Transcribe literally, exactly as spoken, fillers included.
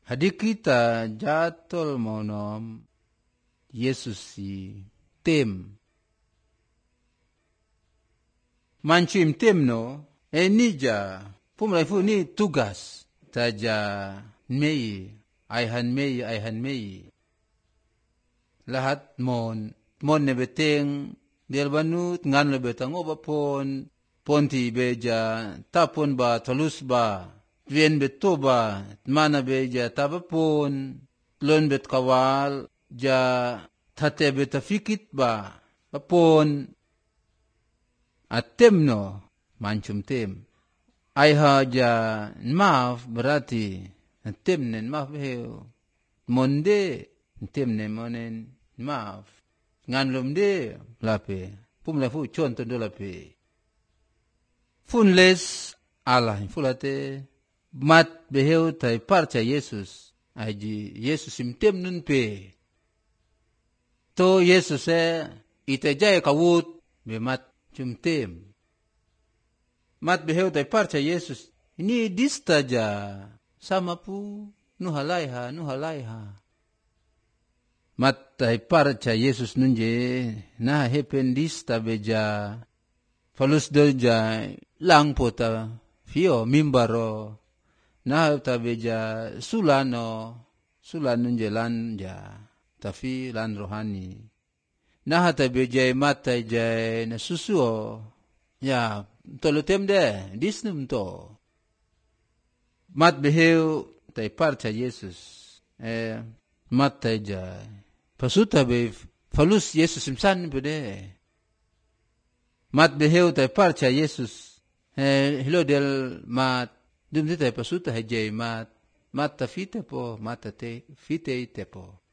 Hadi kita jatol monom Yesus si tem. Manchim tem no, e nija, pumraifu ni tugas, taja mei, ayhan mei, ayhan mei. Lahat mon, mon ne beteng, dialbanut, ngan le betang obapon, ponti beja, tapon ba, talus ba, vien beto ba, mana beja, tabapon, lon bet kawal, ja tate betafikit ba, papon, at tem no, mancum tem. Ay ha ja maaf berarti, tem nen maaf heo. Monde, tem nen monen maaf. Ngan lom de, lape, pum la fu chon tondo lape. Fun les Allah, fulate, mat beheu tai parcha Yesus, aji Yesus im tem nun pe. To Yesus e, ite jaya kawut, be mat cum tem. Mat beheu tai parcha Yesus, ini dista ja, sama pu, nuhalaiha, nuhalaiha. Mat tai parcha Yesus nunje, nah hepen dista beja, falus doja, lang pota, fio, mimbaro, nah ta beja, sulano, sulan nunje lan ja, tafi lan rohani. Nah ta beja mata jai na susuo, ya, tolo tem de, disnum to. Mat beheu tai parcha Yesus, eh, mat tai jai. Pasuta be falus Yesus imsan pede. Mat beheu tai parcha Yesus, eh, hilo del mat, dum tai pasuta hejai mat, mat ta fite po, mat ta te, fite ite po.